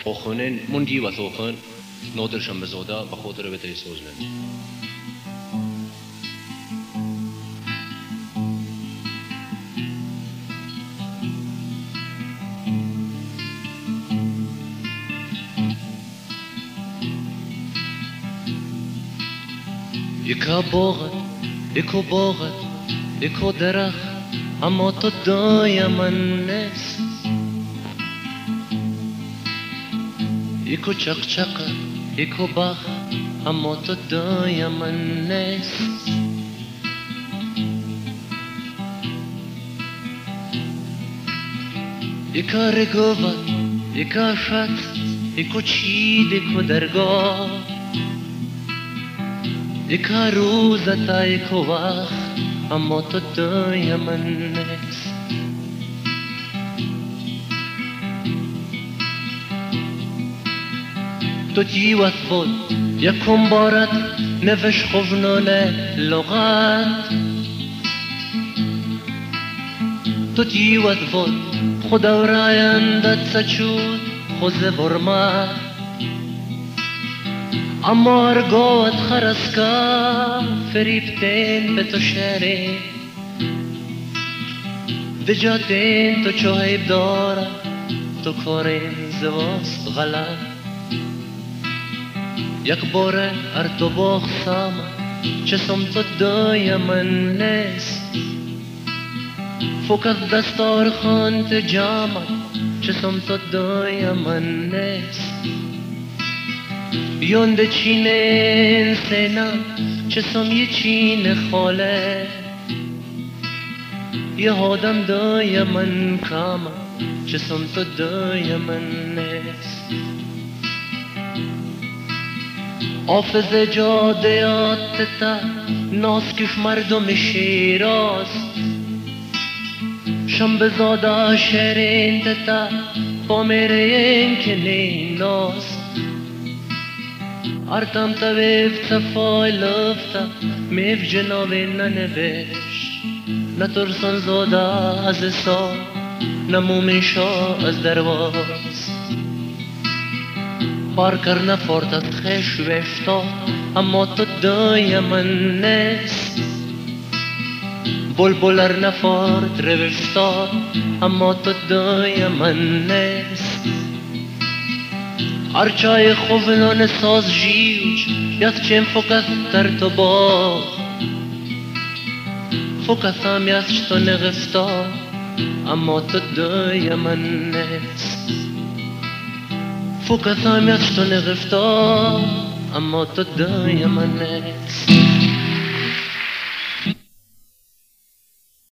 آخونن مندی و توخن نادرشم بزودا بخاطر بتای سوزنن یکا باغت یکو درخت اما تو دای من نیست یکو چق یکو بخ اما تو دای من نیست یکا رگوت یکا شد یکو چید یکو درگاه یکا روزتا یکو وقت اما تو دای من نیست تو جیوت بود یکم بارد نوش خوفنال لغت تو جیوت بود خدا رایندت سچود خوز برمت اما ارگوت خرسکا فریبتین به تو شهری دجاتین تو چوهیب داره تو کارین زواست غلط یک باره ار تو باخسام چسم تو دای من نیست فکت دستار خانت جامد چسم تو دای من نیست بیونده چینه سینا چسم یه چین خاله یه آدم دای من کاما چسم تو دای من نیست حافظ جادیات تا ناسکش مردم شیراز شنبه زاده شهرین تا با میره این کنی ناز ارتم تا ویف صفای لفتا میف جناوی ننوش نترسن زاده از سا نمومن شا از درواز بار کرنه فردت خش وشتا اما تو دای من نیست بلبلر نفرد روشتا اما تو دای من نیست هرچای خوفنان ساز جیوچ یاد چیم فکت تر تو با فکت هم یادش تو نغفتا اما تو دای من نیست فکت هم یادش تو نغفتا اما تو دای من نیست